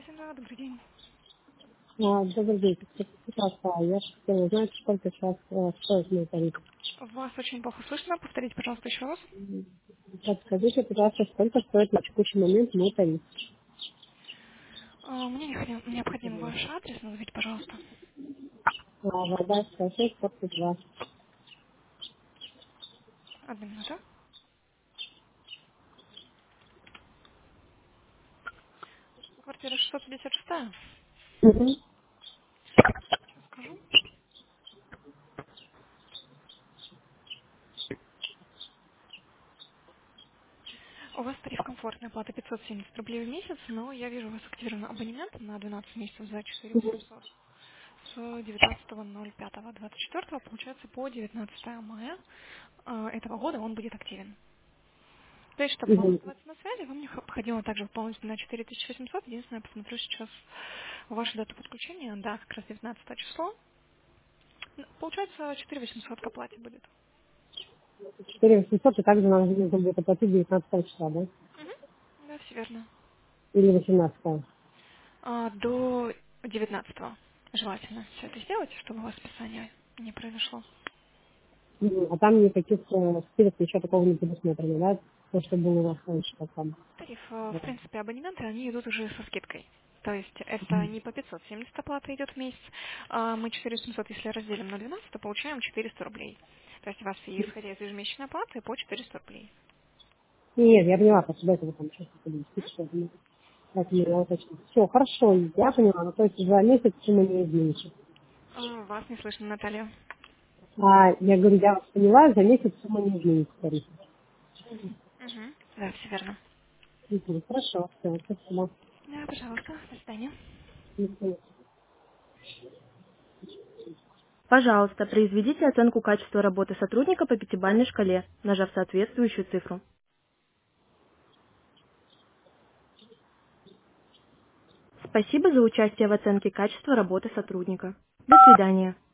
Ясина, добрый день. Добрый день. Подскажите, пожалуйста, я же хотела узнать, сколько сейчас стоит мой тариф. Вас очень плохо слышно. Повторите, пожалуйста, еще раз. Подскажите, пожалуйста, сколько стоит на текущий момент мой тариф. Мне необходим ваш адрес. Назовите, пожалуйста. Вардайская 6, корпус 2. Одну минуту. Квартира 656. Угу. Сейчас скажу. У вас тариф комфортная плата 570 рублей в месяц, но я вижу, у вас активирован абонемент на 12 месяцев за 4800 с 19.05.24, получается, по 19 мая этого года он будет активен. То есть, чтобы вам Угу. оставаться на связи, вам необходимо также выполнить на 4800. Единственное, я посмотрю сейчас вашу дату подключения. Да, как раз 19 число. Получается, 4800 к оплате будет. 4800, и также нам нужно будет оплатить 19 числа, да? Мгм. Да, все верно. Или 18. До 19 желательно все это сделать, чтобы у вас списание не произошло. А там никаких скидок еще такого не предусмотрено, да? То, что было у вас раньше, как там. Тариф, в Да. принципе, абонементы, они идут уже со скидкой. То есть это не по 570 оплата идет в месяц, а мы 4700, если разделим на 12, то получаем 400 рублей. То есть у вас, исходя из ежемесячной оплаты, по 400 рублей. Нет, я поняла, после этого там сейчас будет спичка. Поэтому я уточню. Все, хорошо, я поняла. Ну, то есть за месяц сумма не изменится. Вас не слышно, Наталья. Я говорю, я вас поняла, за месяц сумма не изменится тарифа. Угу. Да, все верно. Хорошо, все, спасибо. Да, пожалуйста, до свидания. Мгм. Пожалуйста, произведите оценку качества работы сотрудника по пятибалльной шкале, нажав соответствующую цифру. Спасибо за участие в оценке качества работы сотрудника. До свидания.